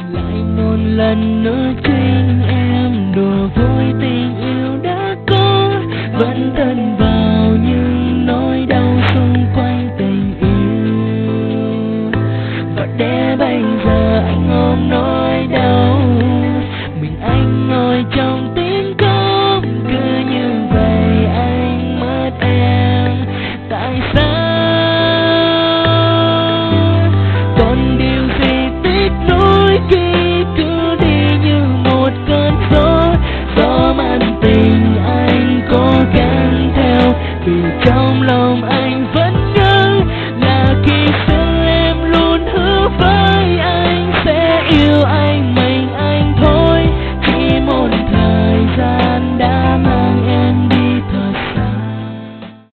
Lại một lần nữa chính em đùa vui tình yêu đã có, vẫn thân vào những nỗi đau xung quanh tình yêu. Và để bây giờ anh ôm